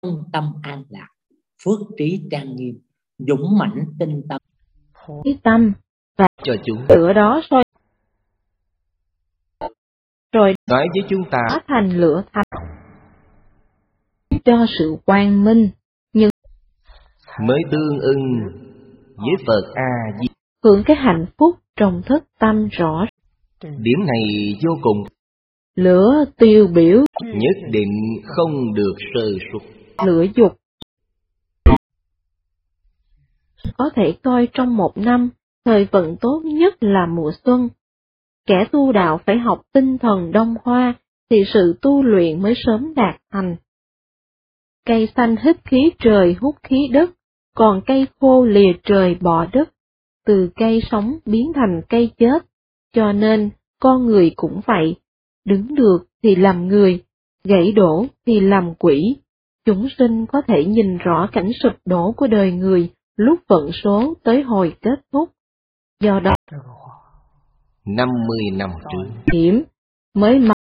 tâm an lạc, phước trí trang nghiêm, dũng mãnh tinh tâm. Cái tâm và cho chúng lửa đó rồi nói với chúng ta hóa thành lửa thành cho sự quang minh, nhưng mới tương ưng với Phật A Di. hưởng cái hạnh phúc trong thức tâm rõ. Điểm này vô cùng, Lửa tiêu biểu nhất định không được sơ suất. lửa dục có thể coi trong một năm, thời vận tốt nhất là mùa xuân. Kẻ tu đạo phải học tinh thần Đông Hoa thì sự tu luyện mới sớm đạt thành. Cây xanh hít khí trời hút khí đất, còn cây khô lìa trời bỏ đất. Từ cây sống biến thành cây chết, cho nên con người cũng vậy. Đứng được thì làm người, gãy đổ thì làm quỷ. Chúng sinh có thể nhìn rõ cảnh sụp đổ của đời người lúc vận số tới hồi kết thúc. Do đó, 50 năm trước, điểm mới mọc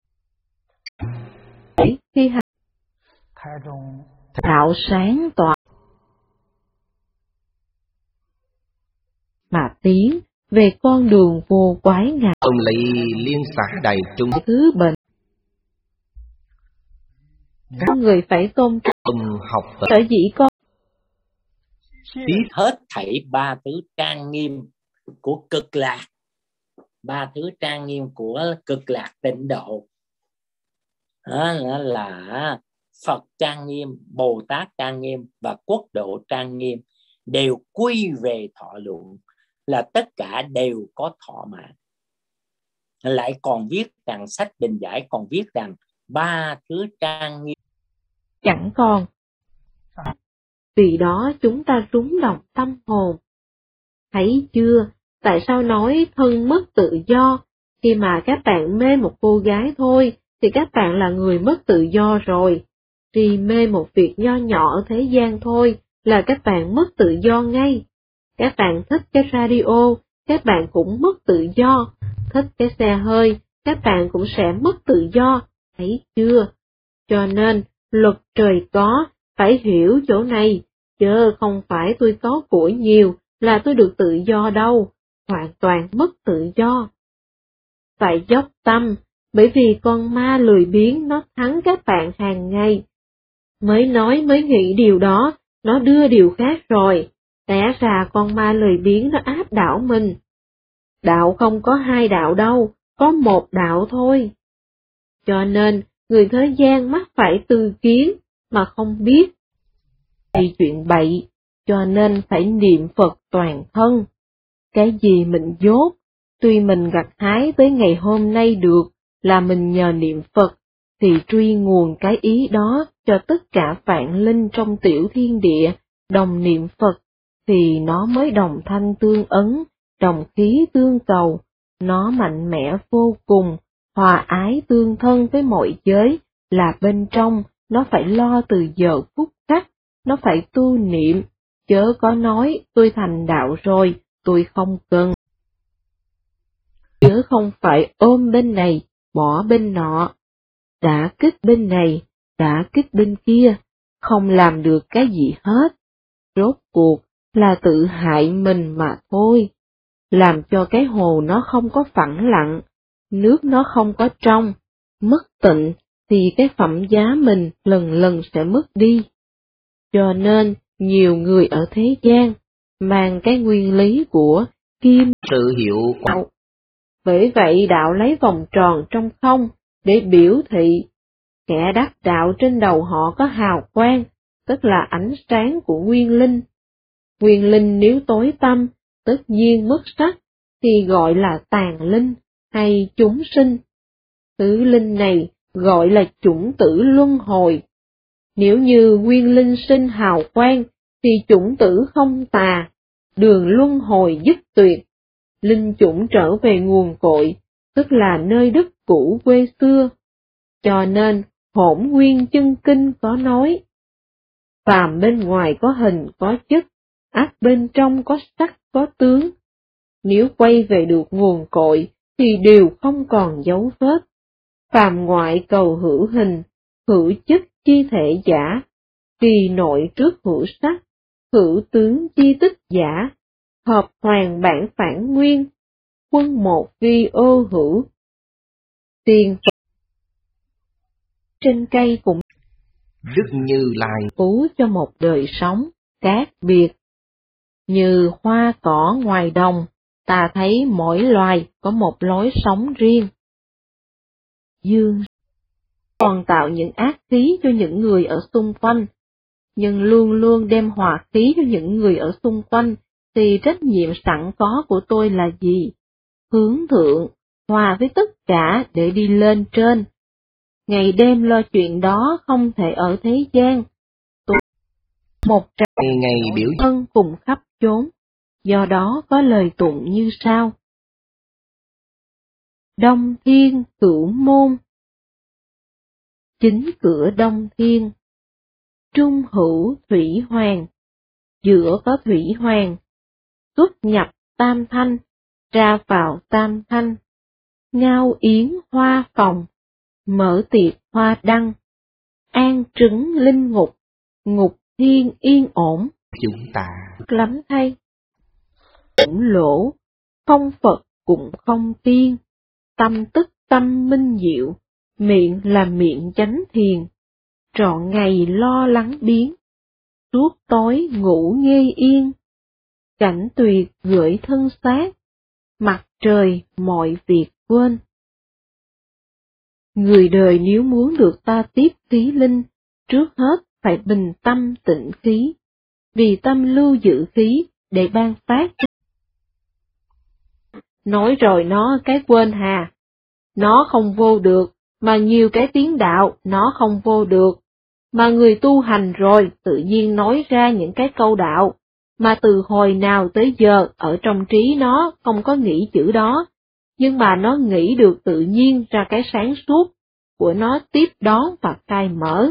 khi hành đạo sáng tỏa mà tiến về con đường vô quái ngã. ông lấy liên xã đại chúng Thứ bệnh, các người phải tôn trọng ông học Phật. sở dĩ con Biết hết thảy ba thứ trang nghiêm của cực lạc, ba thứ trang nghiêm của cực lạc tịnh độ. Đó là Phật trang nghiêm, Bồ Tát trang nghiêm và quốc độ trang nghiêm đều quy về thọ luận, là tất cả đều có thọ mạng. Lại còn viết rằng, sách Định Giải còn viết rằng ba thứ trang nghiêm chẳng còn. Vì đó chúng ta rúng động tâm hồn. Thấy chưa, tại sao nói thân mất tự do? Khi mà các bạn mê một cô gái thôi, thì các bạn là người mất tự do rồi. Chỉ mê một việc nho nhỏ ở thế gian thôi, là các bạn mất tự do ngay. Các bạn thích cái radio, các bạn cũng mất tự do. Thích cái xe hơi, các bạn cũng sẽ mất tự do. Thấy chưa? Cho nên, luật trời có, phải hiểu chỗ này, chứ không phải tôi có của nhiều là tôi được tự do đâu, hoàn toàn mất tự do. Phải dốc tâm, bởi vì con ma lười biếng nó thắng các bạn hàng ngày. Mới nói mới nghĩ điều đó, nó đưa điều khác rồi, té ra con ma lười biếng nó áp đảo mình. Đạo không có hai đạo đâu, có một đạo thôi. Cho nên, người thế gian mắc phải tư kiến mà không biết vì chuyện bậy, cho nên phải niệm Phật toàn thân. Cái gì mình dốt, tuy mình gặt hái tới ngày hôm nay được là mình nhờ niệm Phật, thì truy nguồn cái ý đó cho tất cả vạn linh trong tiểu thiên địa đồng niệm Phật, thì nó mới đồng thanh tương ấn, đồng khí tương cầu, nó mạnh mẽ vô cùng, hòa ái tương thân với mọi giới, là bên trong nó phải lo từ giờ phút khắc, nó phải tu niệm, chớ có nói tôi thành đạo rồi, tôi không cần. Chớ không phải ôm bên này, bỏ bên nọ, đã kích bên này, đã kích bên kia, không làm được cái gì hết. Rốt cuộc là tự hại mình mà thôi, làm cho cái hồ nó không có phẳng lặng, nước nó không có trong, mất tịnh thì cái phẩm giá mình lần lần sẽ mất đi. Cho nên, nhiều người ở thế gian mang cái nguyên lý của kim sự hiệu quả. Bởi vậy đạo lấy vòng tròn trong không để biểu thị, kẻ đắc đạo trên đầu họ có hào quang, tức là ánh sáng của nguyên linh. Nguyên linh nếu tối tăm, tất nhiên mất sắc, thì gọi là tàn linh hay chúng sinh. Thứ linh này gọi là chủng tử luân hồi. Nếu như nguyên linh sinh hào quang, thì chủng tử không tà, đường luân hồi dứt tuyệt. Linh chủng trở về nguồn cội, tức là nơi đất cũ quê xưa. Cho nên, Hỗn Nguyên Chân Kinh có nói, phàm bên ngoài có hình có chất, ác bên trong có sắc có tướng. Nếu quay về được nguồn cội, thì đều không còn dấu vết. Phàm ngoại cầu hữu hình, hữu chất chi thể giả. Kỳ nội trước hữu sắc, hữu tướng chi tức giả, hợp hoàng bản phản nguyên, quân một vi ô hữu. Tiền Phật trên cây cũng Đức Như Lai phú cho một đời sống khác biệt. Như hoa cỏ ngoài đồng, ta thấy mỗi loài có một lối sống riêng. Dương còn tạo những ác khí cho những người ở xung quanh, nhưng luôn luôn đem hòa khí cho những người ở xung quanh, thì trách nhiệm sẵn có của tôi là gì? Hướng thượng, hòa với tất cả để đi lên trên. Ngày đêm lo chuyện đó không thể ở thế gian. Tôi một ngày biểu thân cùng khắp chốn, do đó có lời tụng như sau. Đông Thiên Cửu Môn, chính cửa Đông Thiên, trung hữu Thủy Hoàng, giữa có Thủy Hoàng, xuất nhập Tam Thanh, ra vào Tam Thanh, ngao yến hoa phòng, mở tiệc hoa đăng, an trứng linh ngục, ngục thiên yên ổn. chúng ta Lắm thay, cũng lỗ, không Phật cũng không tiên, tâm tức tâm minh diệu, miệng là miệng chánh thiền, trọn ngày lo lắng biến, suốt tối ngủ nghê yên, cảnh tuyệt gửi thân xác, mặt trời mọi việc quên. Người đời nếu muốn được ta tiếp khí linh, trước hết phải bình tâm tịnh khí, vì tâm lưu giữ khí để ban phát. Nói rồi nó cái quên hà, nó không vô được, mà nhiều cái tiếng đạo nó không vô được, mà người tu hành rồi tự nhiên nói ra những cái câu đạo, mà từ hồi nào tới giờ ở trong trí nó không có nghĩ chữ đó, nhưng mà nó nghĩ được tự nhiên ra cái sáng suốt của nó tiếp đón và khai mở.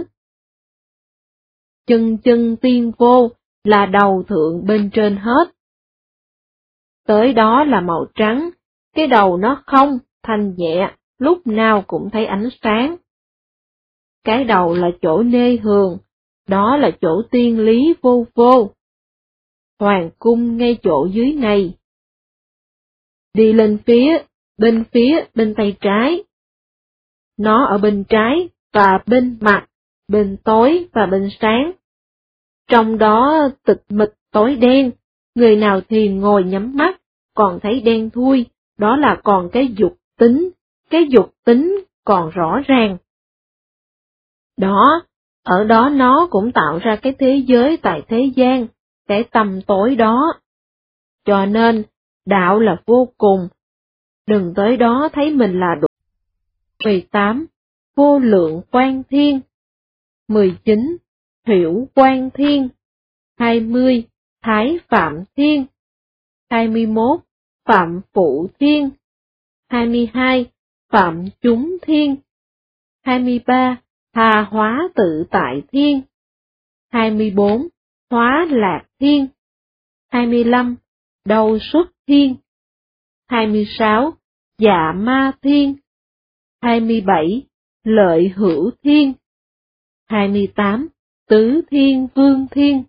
Chân chân tiên vô là đầu thượng bên trên hết. Tới đó là màu trắng, cái đầu nó không, thanh nhẹ, lúc nào cũng thấy ánh sáng. Cái đầu là chỗ nê hường, đó là chỗ tiên lý vô vô. Hoàng cung ngay chỗ dưới này. Đi lên bên tay trái. Nó ở bên trái và bên mặt, bên tối và bên sáng. Trong đó tịch mịch tối đen, người nào thiền ngồi nhắm mắt, còn thấy đen thui, đó là còn cái dục tính còn rõ ràng. Đó, ở đó nó cũng tạo ra cái thế giới tại thế gian, cái tăm tối đó. Cho nên, đạo là vô cùng. Đừng tới đó thấy mình là đủ. 18. Vô lượng quang thiên. 19. Thiểu quang thiên. 20. Thái phạm thiên. 21. Phạm phụ thiên. 22. Phạm chúng thiên. 23. Hà hóa tự tại thiên. 24. Hóa lạc thiên. 25. Đầu xuất thiên. 26. Dạ ma thiên. 27. Lợi hữu thiên. 28. Tứ thiên vương thiên.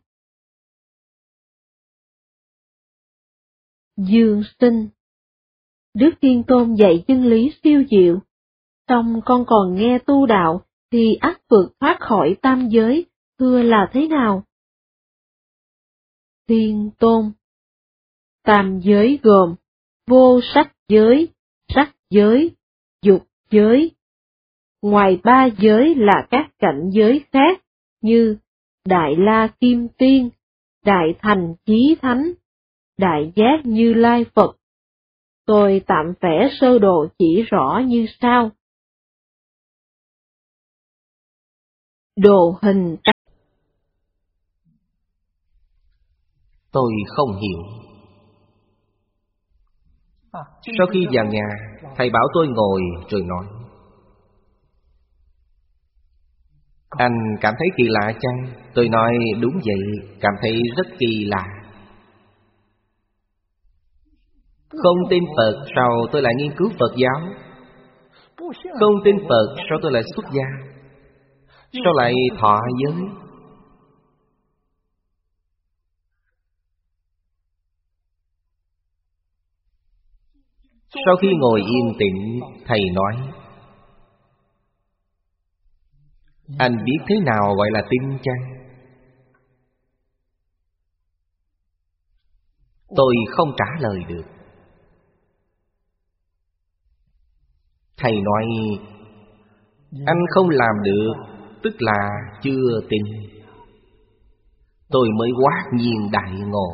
Dương sinh. Đức Thiên Tôn dạy chân lý siêu diệu, song con còn nghe tu đạo thì ắt vượt thoát khỏi tam giới, thưa là thế nào? Thiên Tôn. Tam giới gồm vô sắc giới, dục giới. Ngoài ba giới là các cảnh giới khác như Đại La Kim Tiên, Đại Thành Chí Thánh, Đại Giác Như Lai Phật. Tôi tạm vẽ sơ đồ chỉ rõ như sau. Đồ hình. tôi không hiểu. Sau khi vào nhà, thầy bảo tôi ngồi rồi nói: anh cảm thấy kỳ lạ chăng? Tôi nói đúng vậy, cảm thấy rất kỳ lạ. Không tin Phật sao tôi lại nghiên cứu Phật giáo? Không tin Phật sao tôi lại xuất gia? Sao lại thọ giới? Sau khi ngồi yên tĩnh, thầy nói: anh biết thế nào gọi là tin chăng? Tôi không trả lời được. Thầy nói: anh không làm được, tức là chưa tin. Tôi mới quát nhiên đại ngộ.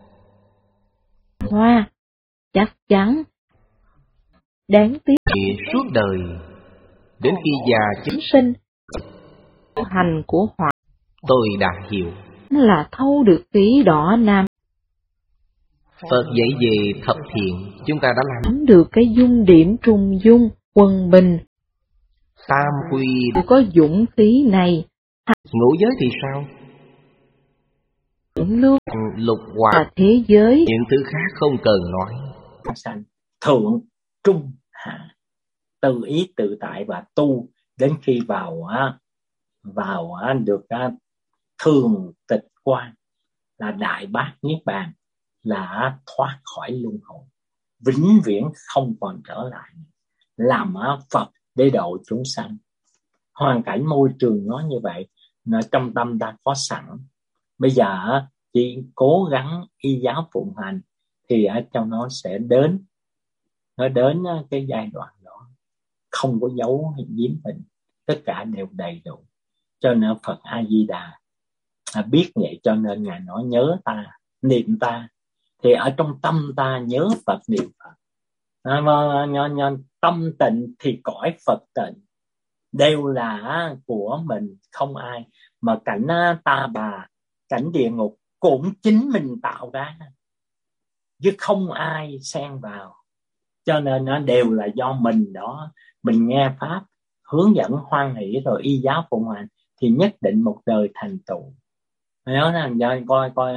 Hoa, chắc chắn. Đáng tiếc Suốt đời, đến khi già chúng sinh hành của họ tôi đã hiểu là thâu được khí đỏ nam. Phật dạy về thập thiện, chúng ta đã làm Được cái dung điểm trung dung, quân bình. tam quy. Có dũng khí này. Ngũ giới thì sao? Lưu Lục hòa và thế giới. những thứ khác không cần nói. Sanh thượng trung hạ, tự ý tự tại và tu đến khi vào được thường tịch quan, là đại bát niết bàn, là thoát khỏi luân hồi, vĩnh viễn không còn trở lại, làm Phật để độ chúng sanh. Hoàn cảnh môi trường nó như vậy, nó trong tâm ta có sẵn. Bây giờ chỉ cố gắng y giáo phụng hành thì ở trong nó sẽ đến cái giai đoạn đó, không có dấu giếm mình, tất cả đều đầy đủ. Cho nên Phật A Di Đà biết vậy, cho nên ngài nói nhớ ta, niệm ta, thì ở trong tâm ta nhớ Phật, niệm Phật. Tâm tịnh thì cõi Phật tịnh, đều là của mình, không ai. Mà cảnh ta bà, cảnh địa ngục cũng chính mình tạo ra, chứ không ai xen vào. Cho nên nó đều là do mình đó. Mình nghe pháp, hướng dẫn hoan hỷ rồi y giáo phụng hành thì nhất định một đời thành tựu. Nhớ rằng coi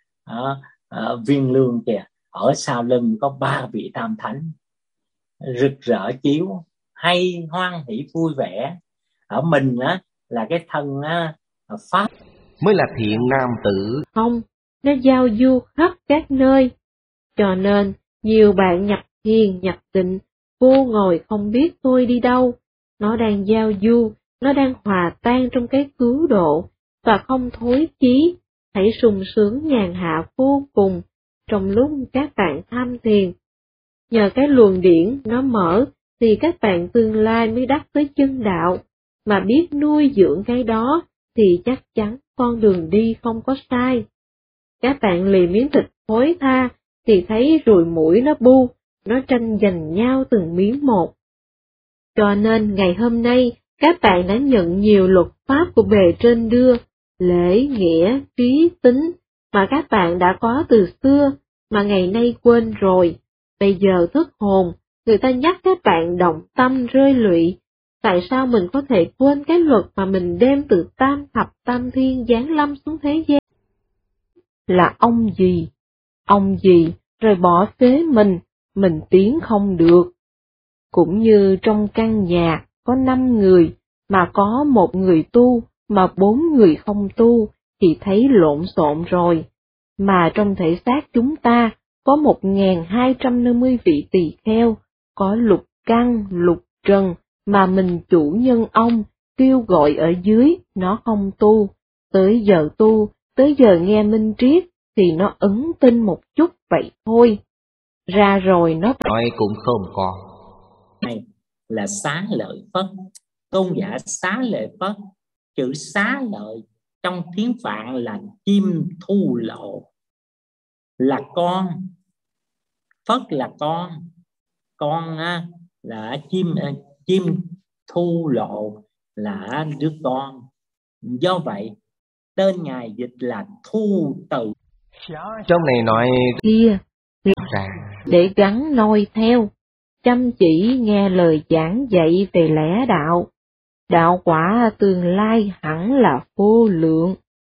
Viên Lương kìa, ở sau lưng có 3 vị tam thánh rực rỡ chiếu, hay hoan hỷ vui vẻ. Ở mình là cái thân pháp mới là thiện nam tử. Không, nó giao du khắp các nơi. Cho nên nhiều bạn nhập thiền nhập tịnh, vô ngồi không biết tôi đi đâu. Nó đang giao du, nó đang hòa tan trong cái cứu độ, và không thối chí, hãy sung sướng nhàn hạ vô cùng trong lúc các bạn tham thiền. Nhờ cái luồng điển nó mở, thì các bạn tương lai mới đắc tới chân đạo, mà biết nuôi dưỡng cái đó, thì chắc chắn con đường đi không có sai. Các bạn lì miếng thịt thối tha, thì thấy ruồi muỗi nó bu, nó tranh giành nhau từng miếng một. Cho nên ngày hôm nay, các bạn đã nhận nhiều luật pháp của bề trên đưa, lễ, nghĩa, trí, tính, mà các bạn đã có từ xưa, mà ngày nay quên rồi. Bây giờ thức hồn, người ta nhắc các bạn động tâm rơi lụy. Tại sao mình có thể quên cái luật mà mình đem từ tam thập tam thiên giáng lâm xuống thế gian? Là ông gì, rồi bỏ phế mình tiến không được. Cũng như trong căn nhà có 5 người, mà có 1 người tu, mà 4 người không tu, thì thấy lộn xộn rồi. Mà trong thể xác chúng ta có 1250 vị tỳ kheo, có lục căn, lục trần, mà mình chủ nhân ông kêu gọi ở dưới, nó không tu. Tới giờ tu, tới giờ nghe minh triết, thì nó ứng tin một chút vậy thôi. Ra rồi nó nói cũng không còn. Này là xá lợi Phất, tôn giả xá lợi Phất. Chữ xá lợi trong tiếng Phạn là chim thu lộ, là con. Phất là con là chim thu lộ là đứa con. Do vậy tên ngài dịch là thu từ. Trong này nói kia ra để gắn noi theo, chăm chỉ nghe lời giảng dạy về lẽ đạo. Đạo quả tương lai hẳn là vô lượng.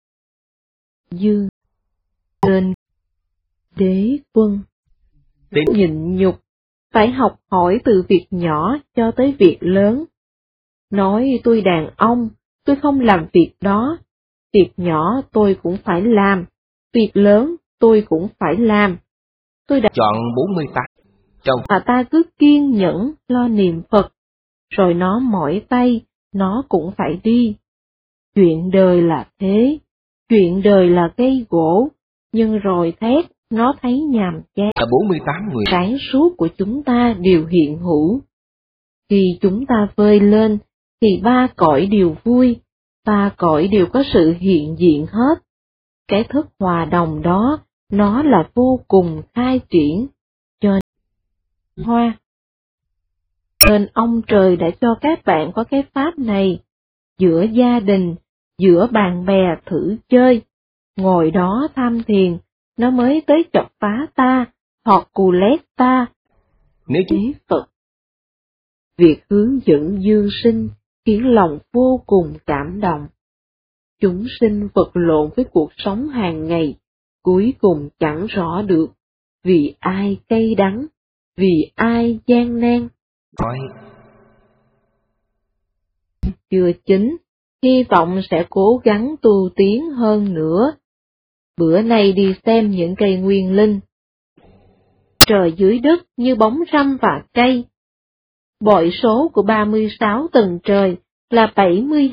Dương lên đế quân nhịn nhục, phải học hỏi từ việc nhỏ cho tới việc lớn. Nói tôi đàn ông, tôi không làm việc đó. Việc nhỏ tôi cũng phải làm, việc lớn tôi cũng phải làm. Tôi đã chọn 48. Mà ta cứ kiên nhẫn lo niệm Phật, rồi nó mỏi tay, nó cũng phải đi. Chuyện đời là thế, chuyện đời là cây gỗ, nhưng rồi thét, nó thấy nhàm chán. 48 người Sáng suốt của chúng ta đều hiện hữu. Khi chúng ta vơi lên, thì ba cõi đều vui, ba cõi đều có sự hiện diện hết. Cái thức hòa đồng đó, nó là vô cùng khai triển, cho hoa. Nên ông trời đã cho các bạn có cái pháp này, giữa gia đình, giữa bạn bè thử chơi, ngồi đó tham thiền, nó mới tới chọc phá ta, hoặc cù lét ta. Nếu Thế Phật. Việc hướng dẫn dương sinh khiến lòng vô cùng cảm động. Chúng sinh vật lộn với cuộc sống hàng ngày, cuối cùng chẳng rõ được vì ai cay đắng, vì ai gian nan. nói Chưa chín, hy vọng sẽ cố gắng tu tiến hơn nữa. Bữa nay đi xem những cây nguyên linh. Trời dưới đất như bóng râm và cây. Bội số của 36 tầng trời là 72.